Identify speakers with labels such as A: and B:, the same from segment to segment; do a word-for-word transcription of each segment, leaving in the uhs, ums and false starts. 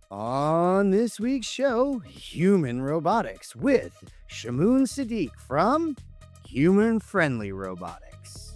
A: On this week's show, Human Robotics with Shamoon Sadiq from Human Friendly Robotics.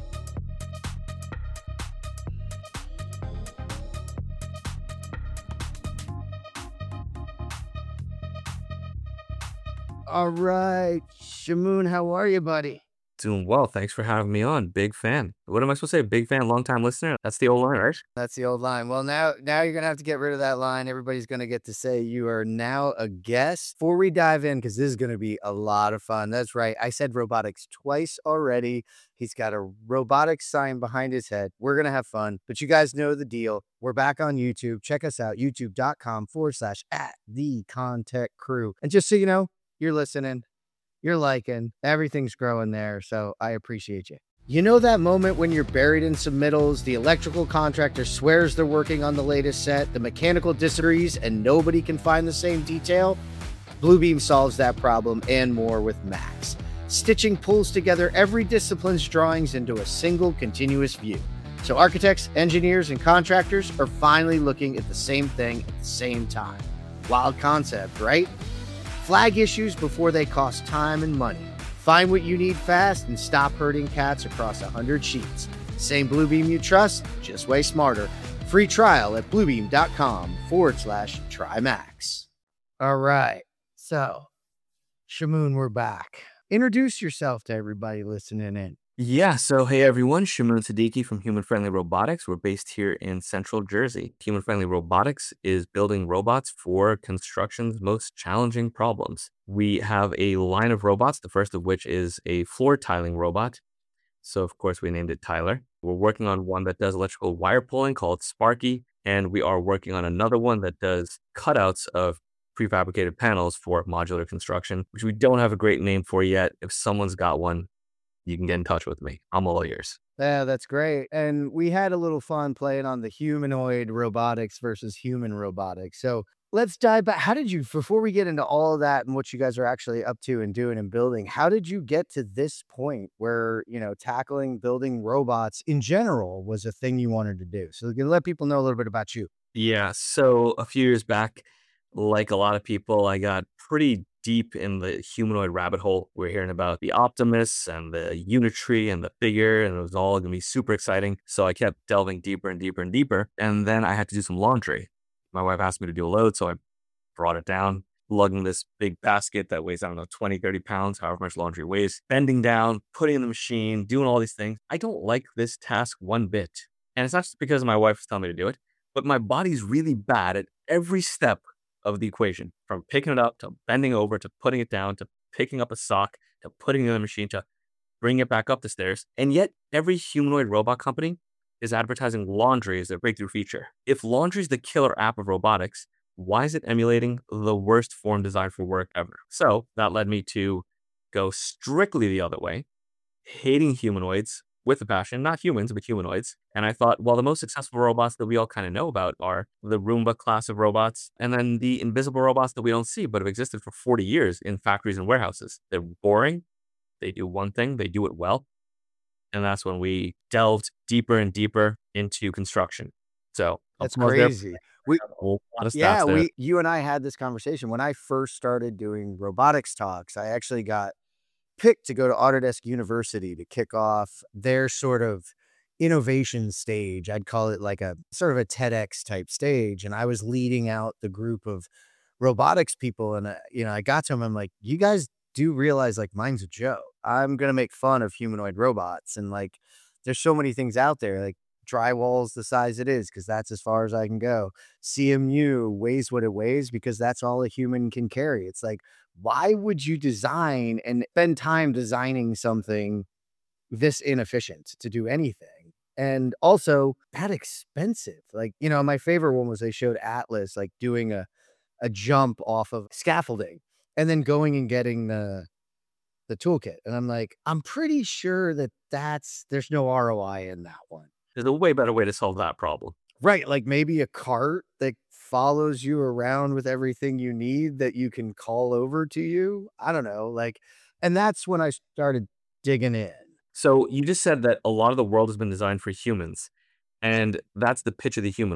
A: All right, Shamoon, how are you, buddy?
B: Doing well. Thanks for having me on. Big fan. What am I supposed to say? Big fan, long time listener? That's the old line, right?
A: That's the old line. Well, now now you're gonna have to get rid of that line. Everybody's gonna get to say you are now a guest. Before we dive in, because this is gonna be a lot of fun. That's right. I said robotics twice already. He's got a robotics sign behind his head. We're gonna have fun, but you guys know the deal. We're back on YouTube. Check us out, youtube.com forward slash at the Contech Crew. And just so you know, you're listening, you're liking, everything's growing there. So I appreciate you. You know that moment when you're buried in submittals, the electrical contractor swears they're working on the latest set, the mechanical disagrees, and nobody can find the same detail? Bluebeam solves that problem and more with Max. Stitching pulls together every discipline's drawings into a single continuous view. So architects, engineers, and contractors are finally looking at the same thing at the same time. Wild concept, right? Flag issues before they cost time and money. Find what you need fast and stop herding cats across one hundred sheets. Same Bluebeam you trust, just way smarter. Free trial at bluebeam.com forward slash try max. All right. So, Shamoon, we're back. Introduce yourself to everybody listening in.
B: Yeah, so hey everyone, Shamoon Siddiqui from Human Friendly Robotics. We're based here in Central Jersey. Human Friendly Robotics is building robots for construction's most challenging problems. We have a line of robots, the first of which is a floor tiling robot. So of course we named it Tyler. We're working on one that does electrical wire pulling called Sparky, and we are working on another one that does cutouts of prefabricated panels for modular construction, which we don't have a great name for yet. If someone's got one, you can get in touch with me. I'm all ears.
A: Yeah, that's great. And we had a little fun playing on the humanoid robotics versus human robotics. So let's dive back. How did you, before we get into all of that and what you guys are actually up to and doing and building, how did you get to this point where, you know, tackling building robots in general was a thing you wanted to do? So you can let people know a little bit about you.
B: Yeah, so a few years back, like a lot of people, I got pretty deep in the humanoid rabbit hole. We're hearing about the Optimus and the Unitree and the figure, and it was all going to be super exciting. So I kept delving deeper and deeper and deeper. And then I had to do some laundry. My wife asked me to do a load, so I brought it down, lugging this big basket that weighs, I don't know, twenty, thirty pounds, however much laundry weighs, bending down, putting in the machine, doing all these things. I don't like this task one bit. And it's not just because my wife was telling me to do it, but my body's really bad at every step of the equation, from picking it up to bending over to putting it down to picking up a sock to putting it in the machine to bringing it back up the stairs. And yet every humanoid robot company is advertising laundry as their breakthrough feature. If laundry is the killer app of robotics, why is it emulating the worst form designed for work ever? So that led me to go strictly the other way, hating humanoids with a passion, not humans, but humanoids. And I thought, well, the most successful robots that we all kind of know about are the Roomba class of robots, and then the invisible robots that we don't see, but have existed for forty years in factories and warehouses. They're boring. They do one thing, they do it well. And that's when we delved deeper and deeper into construction. So
A: That's
B: I was there
A: crazy. We,
B: a whole lot of
A: yeah,
B: stats there.
A: we, you and I had this conversation when I first started doing robotics talks. I actually got picked to go to Autodesk University to kick off their sort of innovation stage. I'd call it like a sort of a TEDx type stage. And I was leading out the group of robotics people. And, uh, you know, I got to them, I'm like, you guys do realize like mine's a joke. I'm going to make fun of humanoid robots. And like, there's so many things out there, like drywall's the size it is because that's as far as I can go. C M U weighs what it weighs because that's all a human can carry. It's like, why would you design and spend time designing something this inefficient to do anything? And also that expensive. Like, you know, my favorite one was they showed Atlas like doing a, a jump off of scaffolding and then going and getting the the toolkit. And I'm like, I'm pretty sure that that's there's no R O I in that one.
B: There's a way better way to solve that problem.
A: Right, like maybe a cart that follows you around with everything you need that you can call over to you. I don't know, like, and that's when I started digging in.
B: So you just said that a lot of the world has been designed for humans, and that's the pitch of the humanoid.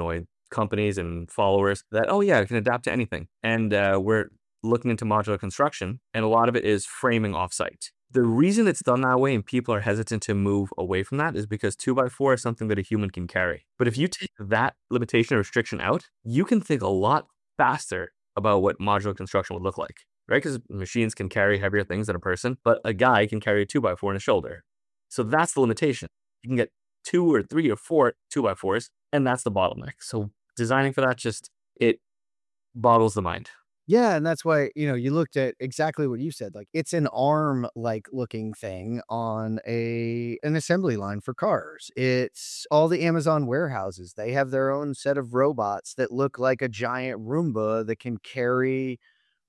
B: companies and followers that, oh yeah, it can adapt to anything. And uh, we're looking into modular construction, and a lot of it is framing offsite. The reason it's done that way and people are hesitant to move away from that is because two by four is something that a human can carry. But if you take that limitation or restriction out, you can think a lot faster about what modular construction would look like, right? Because machines can carry heavier things than a person, but a guy can carry a two by four in his shoulder. So that's the limitation. You can get two or three or four two by fours, and that's the bottleneck. So designing for that just, it boggles the mind.
A: Yeah, and that's why, you know, you looked at exactly what you said, like, it's an arm-like looking thing on a an assembly line for cars. It's all the Amazon warehouses, they have their own set of robots that look like a giant Roomba that can carry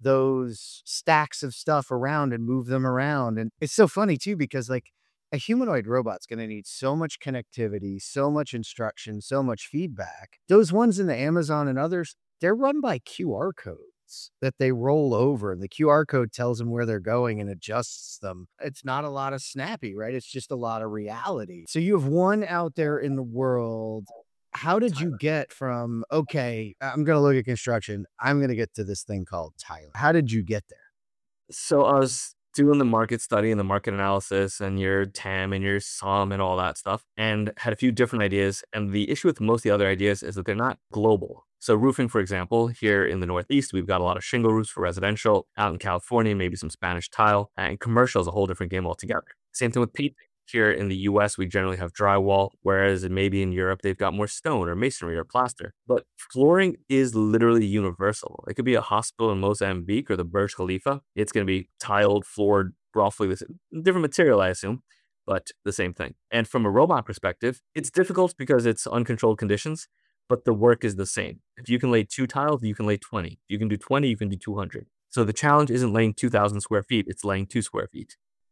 A: those stacks of stuff around and move them around, and it's so funny too because, like, a humanoid robot's gonna need so much connectivity, so much instruction, so much feedback. Those ones in the Amazon and others, they're run by Q R codes that they roll over, and the Q R code tells them where they're going and adjusts them. It's not a lot of snappy, right? It's just a lot of reality. So you have one out there in the world. How did you get from, okay, I'm going to look at construction, I'm going to get to this thing called Tyler? How did you get there?
B: So I was doing the market study and the market analysis and your T A M and your S O M and all that stuff, and had a few different ideas. And the issue with most of the other ideas is that they're not global. So roofing, for example, here in the Northeast, we've got a lot of shingle roofs for residential. Out in California, maybe some Spanish tile, and commercial is a whole different game altogether. Same thing with painting. Here in the U S, we generally have drywall, whereas maybe in Europe, they've got more stone or masonry or plaster. But flooring is literally universal. It could be a hospital in Mozambique or the Burj Khalifa. It's going to be tiled, floored, roughly the same, different material, I assume, but the same thing. And from a robot perspective, it's difficult because it's uncontrolled conditions, but the work is the same. If you can lay two tiles, you can lay twenty. If you can do twenty, you can do two hundred. So the challenge isn't laying two thousand square feet, it's laying two square feet.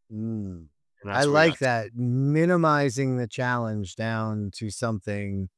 A: Mm.
B: And
A: I
B: that's where we
A: like
B: got.
A: that, minimizing the challenge down to something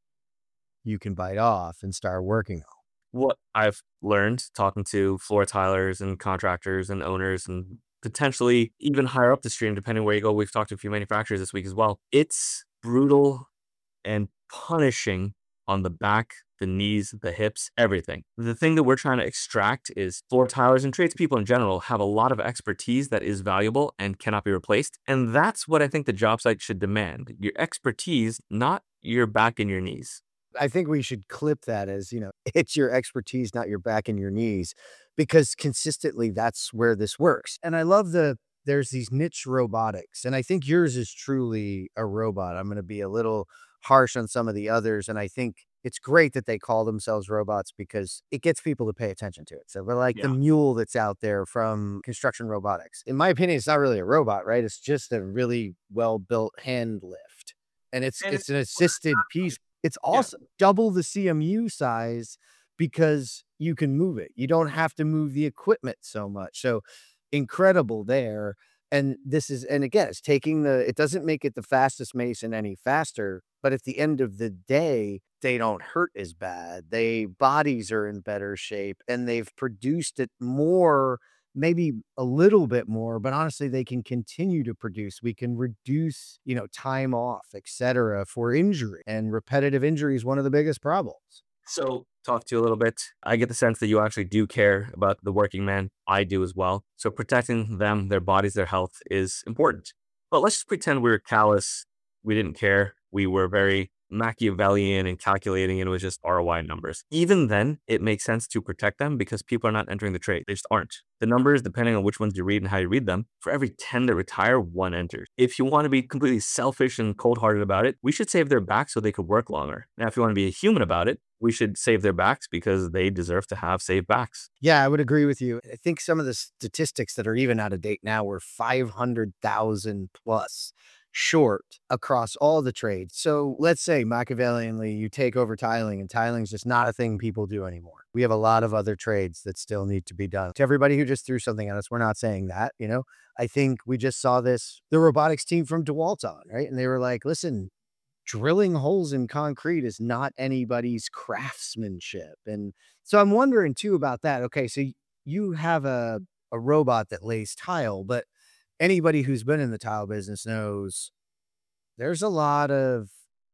A: you can bite off and start working on.
B: What I've learned talking to floor tilers and contractors and owners and potentially even higher up the stream, depending where you go. We've talked to a few manufacturers this week as well. It's brutal and punishing on the back, the knees, the hips, everything. The thing that we're trying to extract is floor tilers and tradespeople in general have a lot of expertise that is valuable and cannot be replaced. And that's what I think the job site should demand. Your expertise, not your back and your knees.
A: I think we should clip that as, you know, it's your expertise, not your back and your knees, because consistently that's where this works. And I love the there's these niche robotics, and I think yours is truly a robot. I'm going to be a little harsh on some of the others, and I think it's great that they call themselves robots because it gets people to pay attention to it. So we're like the
B: Yeah.
A: mule that's out there from construction robotics. In my opinion, it's not really a robot, right? It's just a really well-built hand lift. And it's
B: And
A: it's an assisted piece. It's
B: yeah.
A: awesome. Double the C M U size because you can move it. You don't have to move the equipment so much. So incredible there. And this is, and again, it's taking the, it doesn't make it the fastest mason any faster, but at the end of the day, they don't hurt as bad. They bodies are in better shape and they've produced it more, maybe a little bit more, but honestly, they can continue to produce. We can reduce, you know, time off, et cetera, for injury. And repetitive injury is one of the biggest problems.
B: So, talk to you a little bit. I get the sense that you actually do care about the working man. I do as well. So, protecting them, their bodies, their health is important. But let's just pretend we were callous. We didn't care. We were very Machiavellian and calculating, and it was just R O I numbers. Even then, it makes sense to protect them because people are not entering the trade. They just aren't. The numbers, depending on which ones you read and how you read them, for every ten that retire, one enters. If you want to be completely selfish and cold hearted about it, we should save their backs so they could work longer. Now, if you want to be a human about it, we should save their backs because they deserve to have saved backs.
A: Yeah, I would agree with you. I think some of the statistics that are even out of date now were five hundred thousand plus short across all the trades. So let's say Machiavellianly, you take over tiling, and tiling's just not a thing people do anymore. We have a lot of other trades that still need to be done. To everybody who just threw something at us, we're not saying that, you know. I think we just saw this, the robotics team from DeWalt on, right? And they were like, listen, drilling holes in concrete is not anybody's craftsmanship. And so I'm wondering too about that. Okay, so y- you have a a robot that lays tile, but anybody who's been in the tile business knows there's a lot of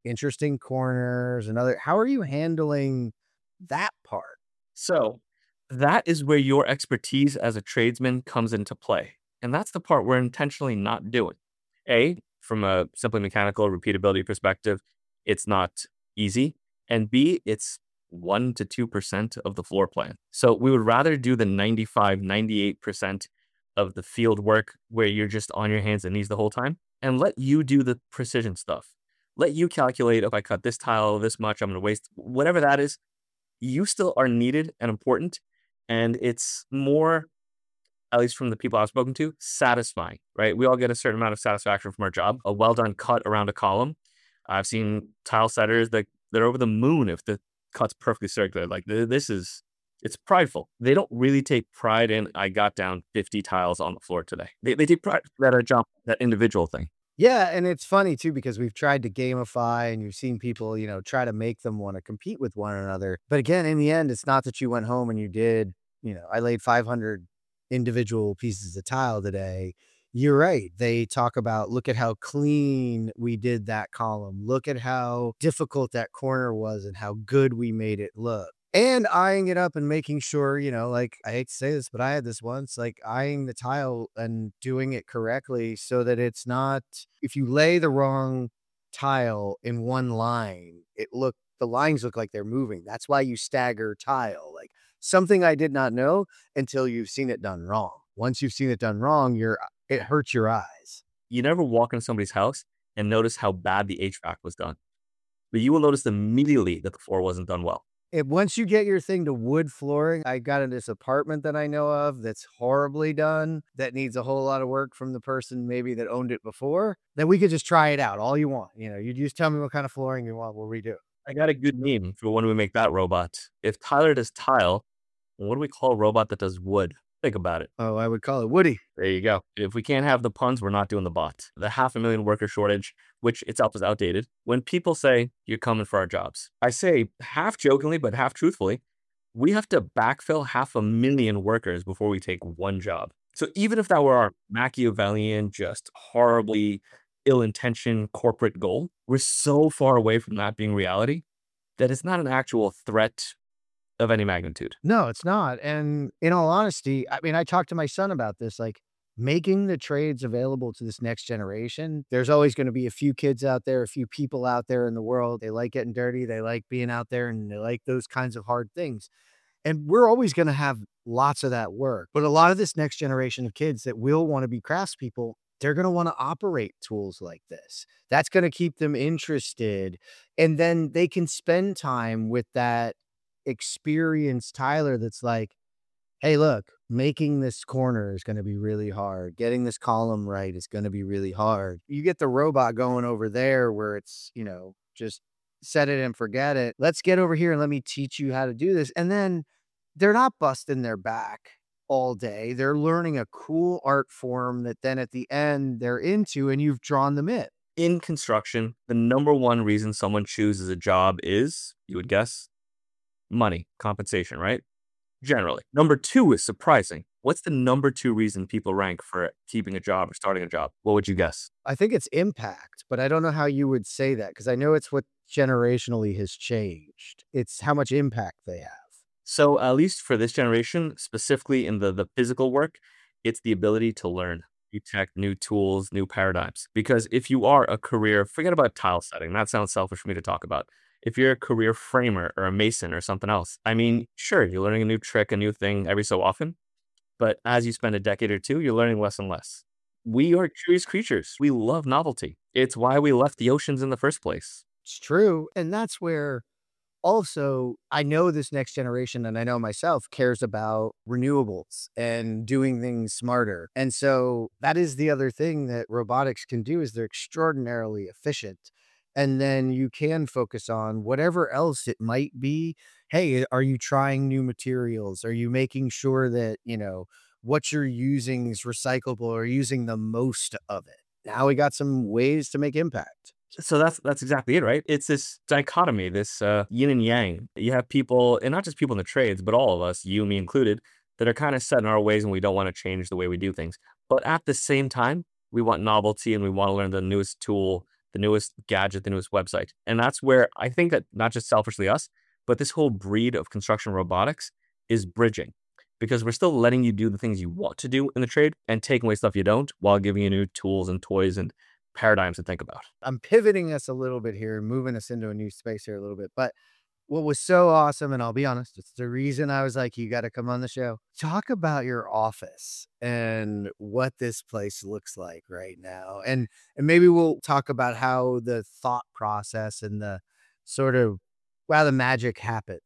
A: interesting corners and other how are you handling that part?
B: So that is where your expertise as a tradesman comes into play. And that's the part we're intentionally not doing. A, from a simply mechanical repeatability perspective, it's not easy. And B, it's one to two percent of the floor plan. So we would rather do the ninety-five, ninety-eight percent of the field work where you're just on your hands and knees the whole time and let you do the precision stuff. Let you calculate if I cut this tile this much, I'm going to waste whatever that is. You still are needed and important. And it's more, at least from the people I've spoken to, satisfying, right? We all get a certain amount of satisfaction from our job. A well done cut around a column. I've seen tile setters that they're over the moon if the cut's perfectly circular. Like th- this is, it's prideful. They don't really take pride in, I got down fifty tiles on the floor today. They, they take pride that I jump, that individual thing.
A: Yeah, and it's funny too because we've tried to gamify and you've seen people, you know, try to make them want to compete with one another. But again, in the end, it's not that you went home and you did, you know, I laid five hundred individual pieces of tile today. You're right. They talk about look at how clean we did that column. Look at how difficult that corner was and how good we made it look. And eyeing it up and making sure, you know, like I hate to say this, but I had this once, like eyeing the tile and doing it correctly so that it's not, if you lay the wrong tile in one line, it look, the lines look like they're moving. That's why you stagger tile. Like something I did not know until you've seen it done wrong. Once you've seen it done wrong, you're, it hurts your eyes.
B: You never walk into somebody's house and notice how bad the H V A C was done, but you will notice immediately that the floor wasn't done well.
A: If once you get your thing to wood flooring, I got in this apartment that I know of that's horribly done, that needs a whole lot of work from the person maybe that owned it before, then we could just try it out all you want. You know, you just tell me what kind of flooring you want, we'll redo it.
B: I got a good name for when we make that robot. If Tyler does tile, what do we call a robot that does wood? Think about it.
A: Oh, I would call it Woody.
B: There you go. If we can't have the puns, we're not doing the bot. The half a million worker shortage, which itself is outdated. When people say, you're coming for our jobs, I say half jokingly, but half truthfully, we have to backfill half a million workers before we take one job. So even if that were our Machiavellian, just horribly ill-intentioned corporate goal, we're so far away from that being reality that it's not an actual threat of any magnitude.
A: No, it's not. And in all honesty, I mean, I talked to my son about this, like making the trades available to this next generation. There's always going to be a few kids out there, a few people out there in the world. They like getting dirty. They like being out there and they like those kinds of hard things. And we're always going to have lots of that work. But a lot of this next generation of kids that will want to be craftspeople, they're going to want to operate tools like this. That's going to keep them interested. And then they can spend time with that experienced Tyler that's like, hey, look, making this corner is going to be really hard. Getting this column right is going to be really hard. You get the robot going over there where it's, you know, just set it and forget it. Let's get over here and let me teach you how to do this. And then they're not busting their back all day. They're learning a cool art form that then at the end they're into and you've drawn them in.
B: In construction, the number one reason someone chooses a job is, you would guess, money, compensation, right? Generally. Number two is surprising. What's the number two reason people rank for keeping a job or starting a job? What would you guess?
A: I think it's impact, but I don't know how you would say that because I know it's what generationally has changed. It's how much impact they have.
B: So at least for this generation, specifically in the, the physical work, it's the ability to learn new tech, new tools, new paradigms. Because if you are a career, forget about tile setting. That sounds selfish for me to talk about. If you're a career framer or a mason or something else, I mean, sure, you're learning a new trick, a new thing every so often. But as you spend a decade or two, you're learning less and less. We are curious creatures. We love novelty. It's why we left the oceans in the first place.
A: It's true. And that's where also I know this next generation and I know myself cares about renewables and doing things smarter. And so that is the other thing that robotics can do is they're extraordinarily efficient. And then you can focus on whatever else it might be. Hey, are you trying new materials? Are you making sure that, you know, what you're using is recyclable or using the most of it? Now we got some ways to make impact.
B: So that's that's exactly it, right? It's this dichotomy, this uh, yin and yang. You have people, and not just people in the trades, but all of us, you and me included, that are kind of set in our ways and we don't want to change the way we do things. But at the same time, we want novelty and we want to learn the newest tool the newest gadget, the newest website. And that's where I think that not just selfishly us, but this whole breed of construction robotics is bridging because we're still letting you do the things you want to do in the trade and taking away stuff you don't while giving you new tools and toys and paradigms to think about.
A: I'm pivoting us a little bit here and moving us into a new space here a little bit. But what was so awesome, and I'll be honest, it's the reason I was like, you got to come on the show. Talk about your office and what this place looks like right now. And and maybe we'll talk about how the thought process and the sort of wow, the magic happens.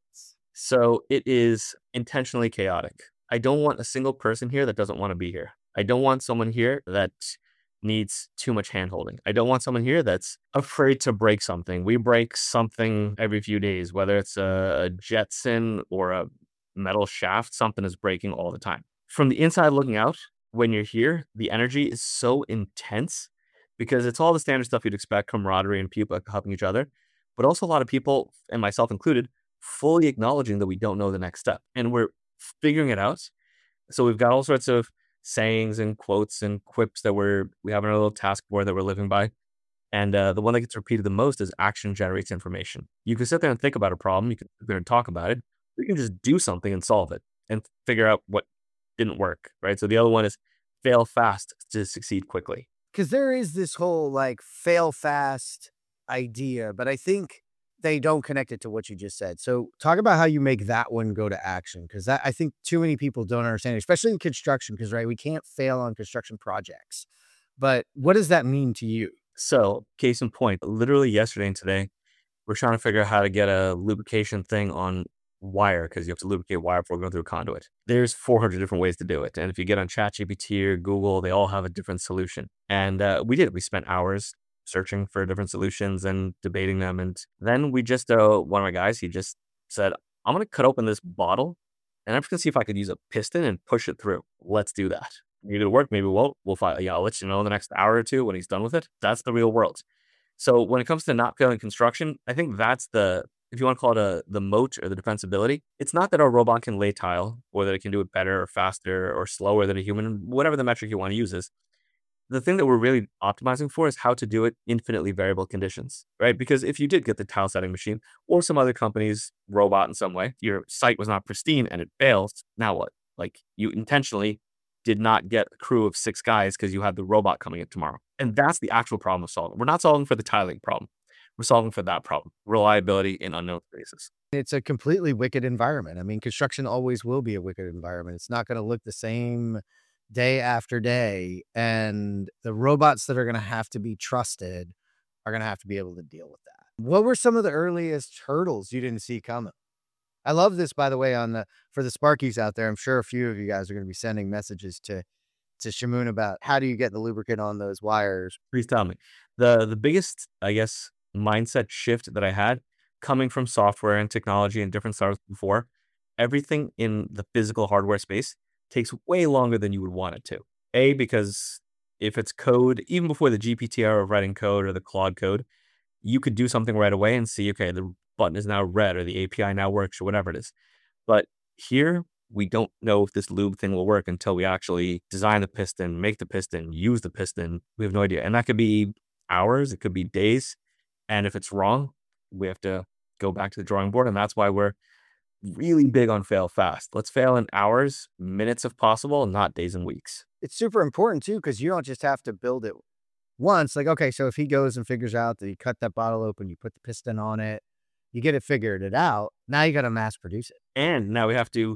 B: So it is intentionally chaotic. I don't want a single person here that doesn't want to be here. I don't want someone here that needs too much handholding. I don't want someone here that's afraid to break something. We break something every few days, whether it's a, a Jetson or a metal shaft, something is breaking all the time. From the inside looking out, when you're here, the energy is so intense because it's all the standard stuff you'd expect, camaraderie and people helping each other, but also a lot of people, and myself included, fully acknowledging that we don't know the next step and we're figuring it out. So we've got all sorts of sayings and quotes and quips that we're we have in our little task board that we're living by. And uh, the one that gets repeated the most is action generates information. You can sit there and think about a problem, you can sit there and talk about it, you can just do something and solve it and figure out what didn't work, right? So the other one is fail fast to succeed quickly.
A: Because there is this whole like fail fast idea, but I think they don't connect it to what you just said. So talk about how you make that one go to action. Cause that, I think too many people don't understand, it, especially in construction. Cause right, we can't fail on construction projects, but what does that mean to you?
B: So case in point, literally yesterday and today, we're trying to figure out how to get a lubrication thing on wire because you have to lubricate wire before going through a conduit. There's four hundred different ways to do it. And if you get on ChatGPT or Google, they all have a different solution. And uh, we did, we spent hours searching for different solutions and debating them. And then we just, uh, one of my guys, he just said, I'm going to cut open this bottle and I'm just going to see if I could use a piston and push it through. Let's do that. Maybe it'll work, maybe it won't. We'll find, yeah, I'll let you know in the next hour or two when he's done with it. That's the real world. So when it comes to not failing construction, I think that's the, if you want to call it a, the moat or the defensibility, it's not that our robot can lay tile or that it can do it better or faster or slower than a human, whatever the metric you want to use is. The thing that we're really optimizing for is how to do it infinitely variable conditions, right? Because if you did get the tile setting machine or some other company's robot in some way, your site was not pristine and it fails, now what? Like you intentionally did not get a crew of six guys because you had the robot coming in tomorrow. And that's the actual problem of solving. We're not solving for the tiling problem. We're solving for that problem, reliability in unknown spaces.
A: It's a completely wicked environment. I mean, construction always will be a wicked environment. It's not going to look the same day after day. And the robots that are going to have to be trusted are going to have to be able to deal with that. What were some of the earliest hurdles you didn't see coming? I love this, by the way, on the, for the Sparkies out there. I'm sure a few of you guys are going to be sending messages to, to Shamoon about how do you get the lubricant on those wires?
B: Please tell me. The, the biggest, I guess, mindset shift that I had coming from software and technology and different startups before, everything in the physical hardware space takes way longer than you would want it to. A, because if it's code, even before the G P T era of writing code or the Claude code, you could do something right away and see, okay, the button is now red or the A P I now works or whatever it is. But here, we don't know if this lube thing will work until we actually design the piston, make the piston, use the piston. We have no idea. And that could be hours, it could be days. And if it's wrong, we have to go back to the drawing board. And that's why we're really big on fail fast. Let's fail in hours, minutes if possible, not days and weeks.
A: It's super important too, because you don't just have to build it once. Like, okay, so if he goes and figures out that you cut that bottle open, you put the piston on it, you get it figured it out. Now you got to mass produce it.
B: And now we have to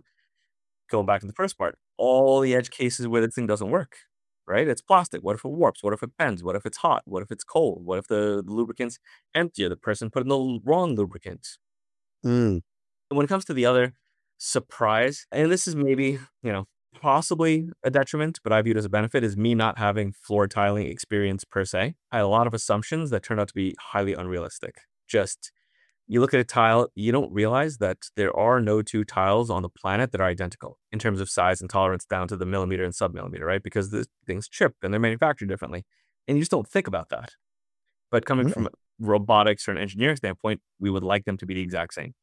B: go back to the first part. All the edge cases where this thing doesn't work, right? It's plastic. What if it warps? What if it bends? What if it's hot? What if it's cold? What if the, the lubricant's empty or the person put in the wrong lubricant?
A: Mm.
B: When it comes to the other surprise, and this is maybe, you know, possibly a detriment, but I view it as a benefit, is me not having floor tiling experience per se. I had a lot of assumptions that turned out to be highly unrealistic. Just, you look at a tile, you don't realize that there are no two tiles on the planet that are identical in terms of size and tolerance down to the millimeter and sub-millimeter, right? Because the things chip and they're manufactured differently. And you just don't think about that. But coming mm-hmm. from robotics or an engineering standpoint, we would like them to be the exact same.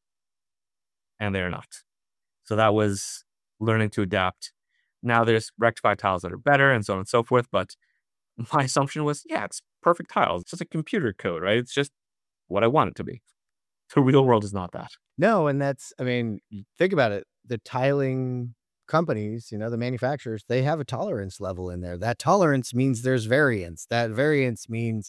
B: And they're not. So that was learning to adapt. Now there's rectified tiles that are better and so on and so forth. But my assumption was, yeah, it's perfect tiles. It's just a computer code, right? It's just what I want it to be. The real world is not that.
A: No, and that's I mean, y think about it. The tiling companies, you know, the manufacturers, they have a tolerance level in there. That tolerance means there's variance. That variance means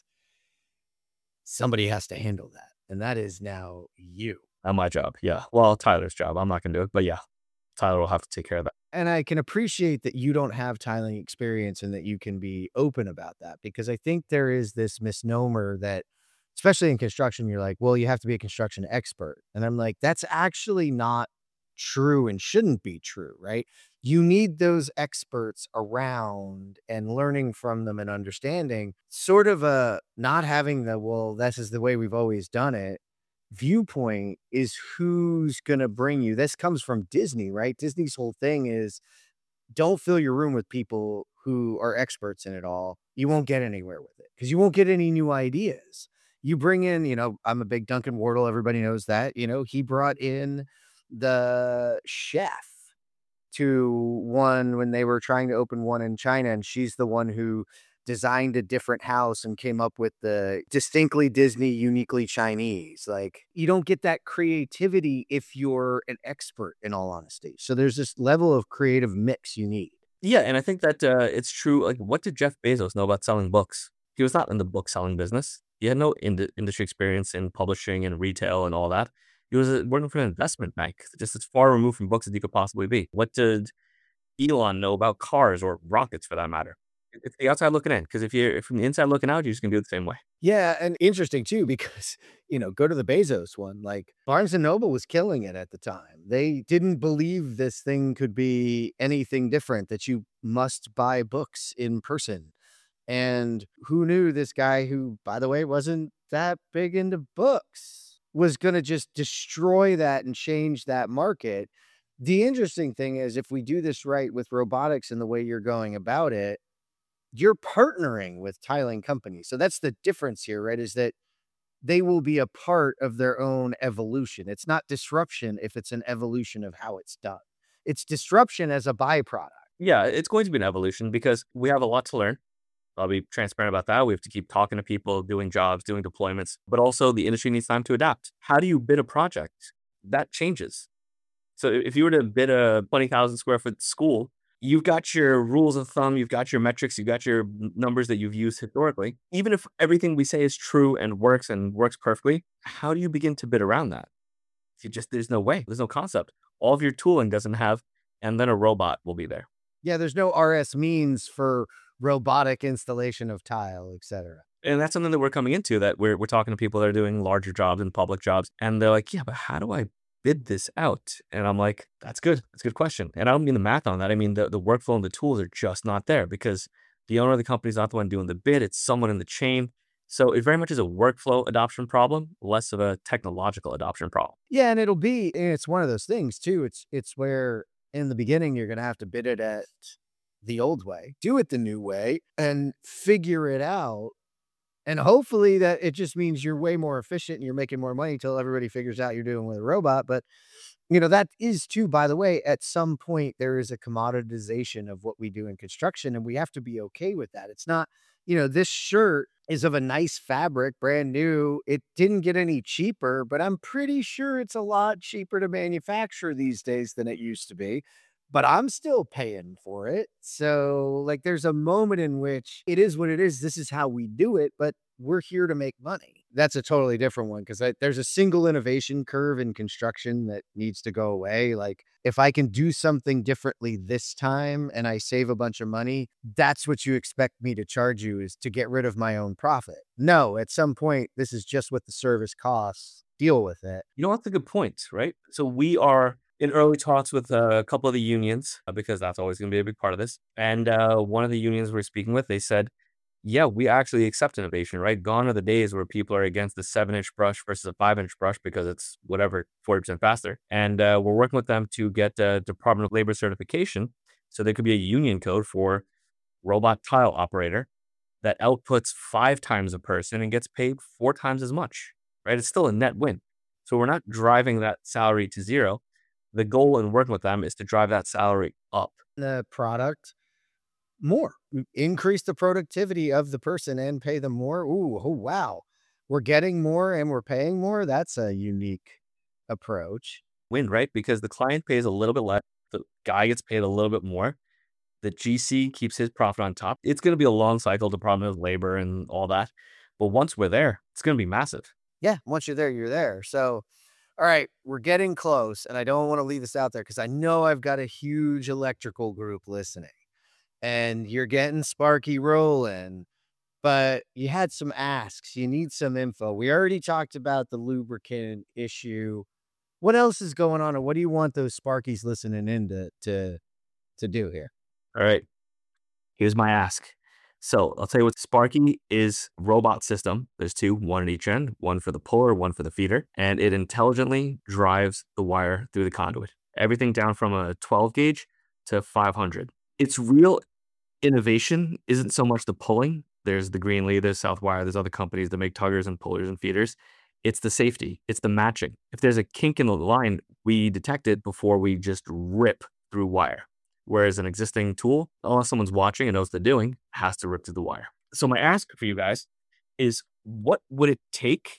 A: somebody has to handle that, and that is now you.
B: Not my job. Yeah. Well, Tyler's job. I'm not gonna do it, but yeah, Tyler will have to take care of that.
A: And I can appreciate that you don't have tiling experience and that you can be open about that because I think there is this misnomer that, especially in construction, you're like, well, you have to be a construction expert. And I'm like, that's actually not true and shouldn't be true, right? You need those experts around and learning from them and understanding sort of a not having the, well, this is the way we've always done it viewpoint is who's gonna bring you this comes from Disney, right? Disney's whole thing is don't fill your room with people who are experts in it all. You won't get anywhere with it because you won't get any new ideas. You bring in, you know, I'm a big Duncan Wardle, everybody knows that, you know, he brought in the chef to one when they were trying to open one in China, and she's the one who designed a different house and came up with the distinctly Disney, uniquely Chinese. Like, you don't get that creativity if you're an expert, in all honesty. So there's this level of creative mix you need.
B: Yeah, and I think that uh, it's true. Like, what did Jeff Bezos know about selling books? He was not in the book selling business. He had no ind- industry experience in publishing and retail and all that. He was uh, working for an investment bank, just as far removed from books as he could possibly be. What did Elon know about cars or rockets, for that matter? It's the outside looking in, because if you're from the inside looking out, you're just gonna do it the same way.
A: Yeah, and interesting too because, you know, go to the Bezos one, like, Barnes& and Noble was killing it at the time. They didn't believe this thing could be anything different, that you must buy books in person. And who knew this guy who, by the way, wasn't that big into books, was gonna just destroy that and change that market. The interesting thing is if we do this right with robotics and the way you're going about it, you're partnering with tiling companies. So that's the difference here, right? Is that they will be a part of their own evolution. It's not disruption if it's an evolution of how it's done. It's disruption as a byproduct.
B: Yeah, it's going to be an evolution because we have a lot to learn. I'll be transparent about that. We have to keep talking to people, doing jobs, doing deployments, but also the industry needs time to adapt. How do you bid a project? That changes. So if you were to bid a twenty thousand square foot school, you've got your rules of thumb, you've got your metrics, you've got your n- numbers that you've used historically. Even if everything we say is true and works and works perfectly, how do you begin to bid around that? You just, there's no way, there's no concept. All of your tooling doesn't have, and then a robot will be there.
A: Yeah, there's no R S means for robotic installation of tile, et cetera.
B: And that's something that we're coming into, that we're, we're talking to people that are doing larger jobs and public jobs. And they're like, yeah, but how do I bid this out? And I'm like, that's good. That's a good question. And I don't mean the math on that. I mean, the, the workflow and the tools are just not there because the owner of the company is not the one doing the bid. It's someone in the chain. So it very much is a workflow adoption problem, less of a technological adoption problem.
A: Yeah, and it'll be and it's one of those things too. It's it's where in the beginning you're gonna have to bid it at the old way, do it the new way, and figure it out. And hopefully that it just means you're way more efficient and you're making more money till everybody figures out you're doing with a robot. But you know, that is too, by the way, at some point there is a commoditization of what we do in construction, and we have to be okay with that. It's not, you know, this shirt is of a nice fabric, brand new. It didn't get any cheaper, but I'm pretty sure it's a lot cheaper to manufacture these days than it used to be. But I'm still paying for it. So, like, there's a moment in which it is what it is. This is how we do it, but we're here to make money. That's a totally different one because there's a single innovation curve in construction that needs to go away. Like, if I can do something differently this time and I save a bunch of money, that's what you expect me to charge you is to get rid of my own profit. No, at some point, this is just what the service costs. Deal with it.
B: You know, that's a good point, right? So we are in early talks with uh, a couple of the unions uh, because that's always going to be a big part of this. And uh, one of the unions we're speaking with, they said, yeah, we actually accept innovation, right? Gone are the days where people are against the seven inch brush versus a five inch brush because it's whatever, forty percent faster. And uh, we're working with them to get uh, Department of Labor certification. So there could be a union code for robot tile operator that outputs five times a person and gets paid four times as much, right? It's still a net win. So we're not driving that salary to zero. The goal in working with them is to drive that salary up.
A: The product more, m- increase the productivity of the person and pay them more. Ooh, oh, wow. We're getting more and we're paying more. That's a unique approach.
B: Win, right? Because the client pays a little bit less, the guy gets paid a little bit more. The G C keeps his profit on top. It's going to be a long cycle, Department of Labor and all that. But once we're there, it's going to be massive.
A: Yeah, once you're there, you're there. So, all right, we're getting close, and I don't want to leave this out there because I know I've got a huge electrical group listening, and you're getting Sparky rolling, but you had some asks. You need some info. We already talked about the lubricant issue. What else is going on, or what do you want those Sparkies listening in to to to do here?
B: All right. Here's my ask. So I'll tell you what Sparky is robot system. There's two, one at each end, one for the puller, one for the feeder, and it intelligently drives the wire through the conduit. Everything down from a twelve gauge to five hundred. Its real innovation isn't so much the pulling. There's the Greenlee, there's Southwire, there's other companies that make tuggers and pullers and feeders. It's the safety, it's the matching. If there's a kink in the line, we detect it before we just rip through wire. Whereas an existing tool, unless someone's watching and knows what they're doing, has to rip through the wire. So my ask for you guys is what would it take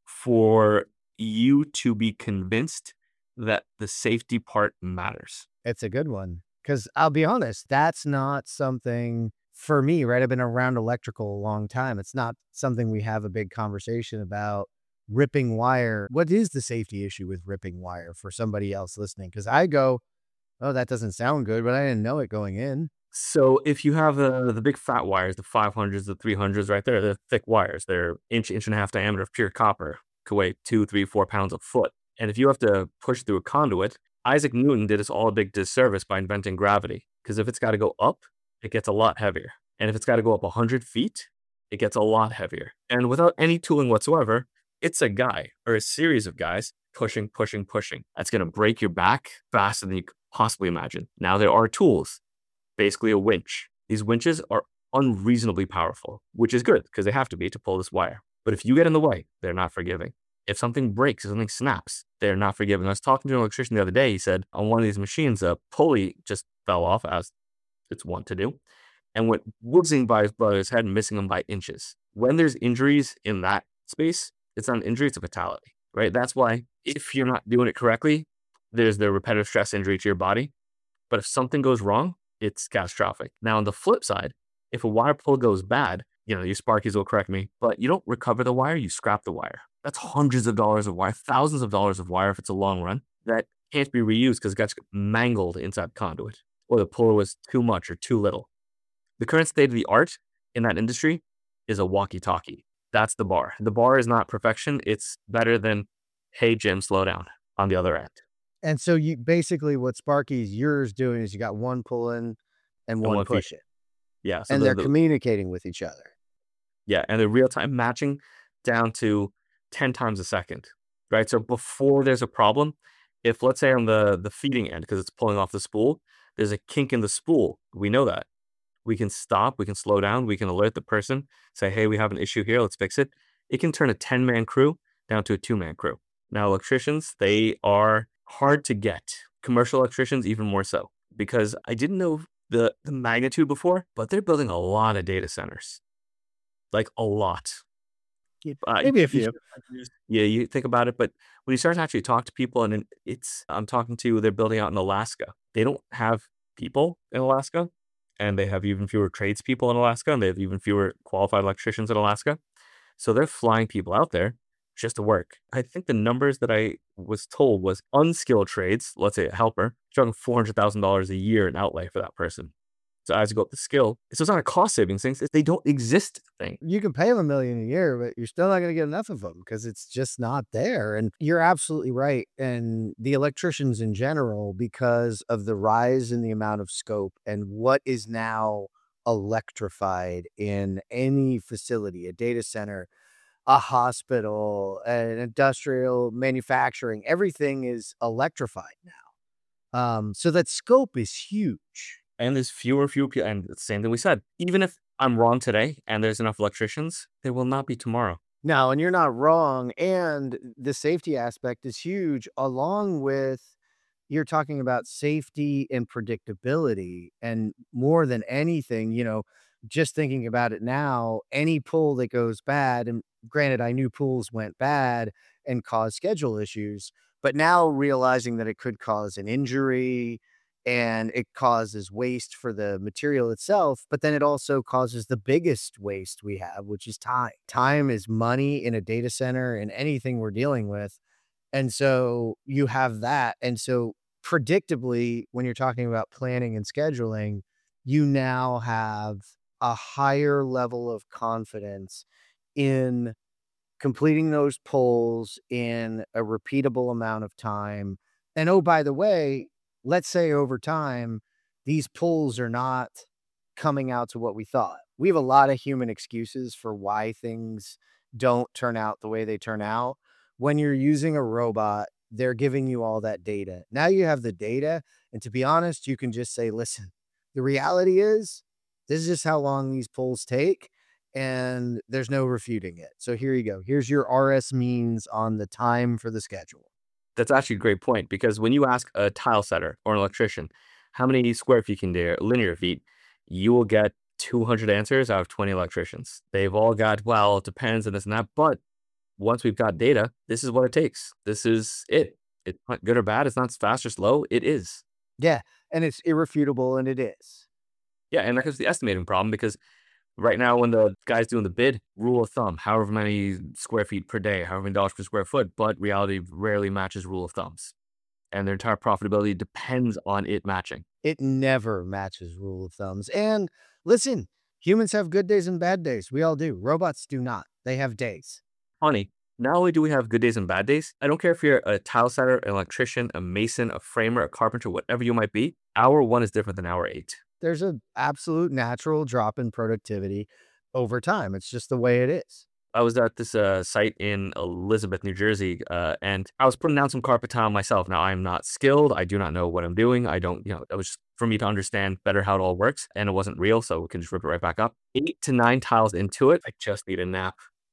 B: for you to be convinced that the safety part matters?
A: It's a good one because I'll be honest, that's not something for me, right? I've been around electrical a long time. It's not something we have a big conversation about ripping wire. What is the safety issue with ripping wire for somebody else listening? Because I go, oh, that doesn't sound good, but I didn't know it going in.
B: So if you have uh, the big fat wires, the five hundreds, the three hundreds right there, they're thick wires. They're inch, inch and a half diameter of pure copper. Could weigh two, three, four pounds a foot. And if you have to push through a conduit, Isaac Newton did us all a big disservice by inventing gravity. Because if it's got to go up, it gets a lot heavier. And if it's got to go up one hundred feet, it gets a lot heavier. And without any tooling whatsoever, it's a guy or a series of guys pushing, pushing, pushing. That's going to break your back faster than you could possibly imagine. Now there are tools, basically a winch. These winches are unreasonably powerful, which is good because they have to be to pull this wire. But if you get in the way, they're not forgiving. If something breaks, if something snaps, they're not forgiving. I was talking to an electrician the other day. He said on one of these machines, a pulley just fell off, as it's wont to do, and went whizzing by his brother's head, missing him by inches. When there's injuries in that space, it's not an injury, it's a fatality, right? That's why if you're not doing it correctly, there's the repetitive stress injury to your body. But if something goes wrong, it's catastrophic. Now, on the flip side, if a wire pull goes bad, you know, your Sparkies will correct me, but you don't recover the wire, you scrap the wire. That's hundreds of dollars of wire, thousands of dollars of wire if it's a long run that can't be reused because it got mangled inside conduit, or the puller was too much or too little. The current state of the art in that industry is a walkie-talkie. That's the bar. The bar is not perfection. It's better than, hey, Jim, slow down on the other end.
A: And so you basically what Sparky's yours doing is you got one pulling and
B: And
A: one
B: one feed.
A: pushing,
B: Yeah. So
A: and
B: the,
A: they're
B: the
A: communicating with each other.
B: yeah, and the real time matching down to ten times a second, right? So before there's a problem, if let's say on the the feeding end, because it's pulling off the spool, there's a kink in the spool. We know that. We can stop, we can slow down, we can alert the person, say, hey, we have an issue here, let's fix it. It can turn a ten-man crew down to a two-man crew. Now, electricians, they are hard to get. Commercial electricians, even more so, because I didn't know the, the magnitude before, but they're building a lot of data centers. Like a lot. Uh,
A: Maybe a
B: you
A: few.
B: yeah, you think about it, but when you start to actually talk to people, and it's, I'm talking to, they're building out in Alaska. They don't have people in Alaska, and they have even fewer tradespeople in Alaska, and they have even fewer qualified electricians in Alaska. So they're flying people out there just to work. I think the numbers that I was told was unskilled trades, let's say a helper, charging four hundred thousand dollars a year in outlay for that person. So as you go up the skill, so it's not a cost savings thing. It's they don't exist thing.
A: You can pay them a million a year, but you're still not going to get enough of them because it's just not there. And you're absolutely right. And the electricians in general, because of the rise in the amount of scope and what is now electrified in any facility, a data center, a hospital, an industrial manufacturing, everything is electrified now. Um, so that scope is huge.
B: And there's fewer, fewer people. And it's the same thing we said. Even if I'm wrong today and there's enough electricians, there will not be tomorrow.
A: No, and you're not wrong. And the safety aspect is huge, along with you're talking about safety and predictability. And more than anything, you know, just thinking about it now, any pull that goes bad, and granted, I knew pulls went bad and caused schedule issues, but now realizing that it could cause an injury and it causes waste for the material itself, but then it also causes the biggest waste we have, which is time. Time is money in a data center and anything we're dealing with. And so you have that. And so predictably, when you're talking about planning and scheduling, you now have a higher level of confidence in completing those polls in a repeatable amount of time. And oh, by the way, let's say over time, these polls are not coming out to what we thought. We have a lot of human excuses for why things don't turn out the way they turn out. When you're using a robot, they're giving you all that data. Now you have the data. And to be honest, you can just say, listen, the reality is this is just how long these polls take, and there's no refuting it. So here you go. Here's your R S means on the time for the schedule.
B: That's actually a great point, because when you ask a tile setter or an electrician how many square feet can do linear feet, you will get two hundred answers out of twenty electricians. They've all got, well, it depends and this and that. But once we've got data, this is what it takes. This is it. It's not good or bad. It's not fast or slow. It is.
A: Yeah. And it's irrefutable, and it is.
B: Yeah. And that comes the estimating problem, because right now, when the guy's doing the bid, rule of thumb, however many square feet per day, however many dollars per square foot, but reality rarely matches rule of thumbs. And their entire profitability depends on it matching.
A: It never matches rule of thumbs. And listen, humans have good days and bad days. We all do. Robots do not. They have days.
B: Funny, not only do we have good days and bad days, I don't care if you're a tile setter, an electrician, a mason, a framer, a carpenter, whatever you might be, hour one is different than hour eight.
A: There's an absolute natural drop in productivity over time. It's just the way it is.
B: I was at this uh, site in Elizabeth, New Jersey, uh, and I was putting down some carpet tile myself. Now, I'm not skilled. I do not know what I'm doing. I don't, you know, it was just for me to understand better how it all works, and it wasn't real, so we can just rip it right back up. Eight to nine tiles into it, I just need a nap.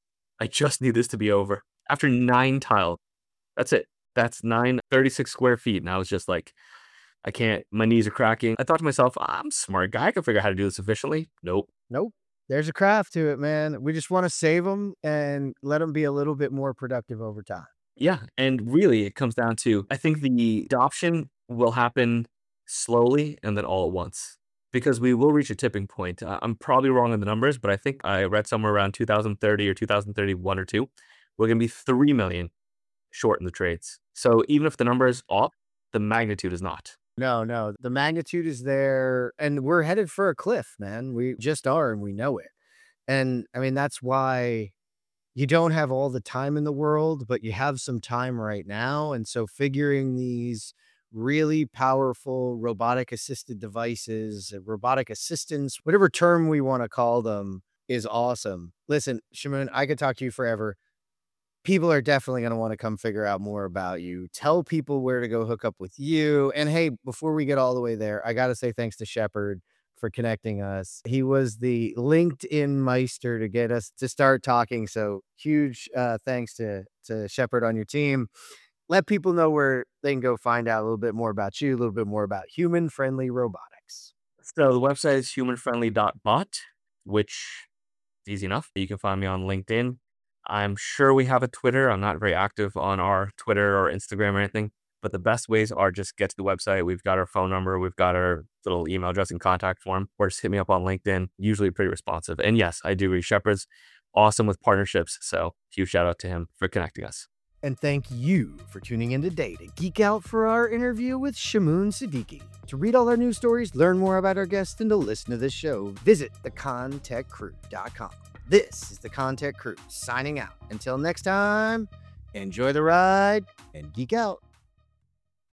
B: I just need this to be over. After nine tiles, that's it. That's nine, thirty-six square feet. And I was just like, I can't, my knees are cracking. I thought to myself, I'm a smart guy. I can figure out how to do this efficiently. Nope.
A: Nope. There's a craft to it, man. We just want to save them and let them be a little bit more productive over time.
B: Yeah. And really, it comes down to, I think the adoption will happen slowly and then all at once, because we will reach a tipping point. Uh, I'm probably wrong on the numbers, but I think I read somewhere around two thousand thirty or two thousand thirty-one or two, we're going to be three million short in the trades. So even if the number is off, the magnitude is not.
A: No, no, the magnitude is there, and we're headed for a cliff, man. We just are, and we know it. And I mean, that's why you don't have all the time in the world, but you have some time right now. And so figuring these really powerful robotic assisted devices, uh, robotic assistants, whatever term we want to call them, is awesome. Listen, Shamoon, I could talk to you forever. People are definitely going to want to come figure out more about you. Tell people where to go hook up with you. And hey, before we get all the way there, I got to say thanks to Shepard for connecting us. He was the LinkedIn Meister to get us to start talking. So huge uh, thanks to, to Shepard on your team. Let people know where they can go find out a little bit more about you, a little bit more about human friendly robotics.
B: So the website is human friendly dot bot, which is easy enough. You can find me on LinkedIn. I'm sure we have a Twitter. I'm not very active on our Twitter or Instagram or anything, but the best ways are just get to the website. We've got our phone number. We've got our little email address and contact form, or just hit me up on LinkedIn. Usually pretty responsive. And yes, I do read Shepard's awesome with partnerships. So huge shout out to him for connecting us.
A: And thank you for tuning in today to geek out for our interview with Shamoon Siddiqui. To read all our news stories, learn more about our guests, and to listen to this show, visit the contech crew dot com. This is the Contech Crew signing out. Until next time, enjoy the ride and geek out.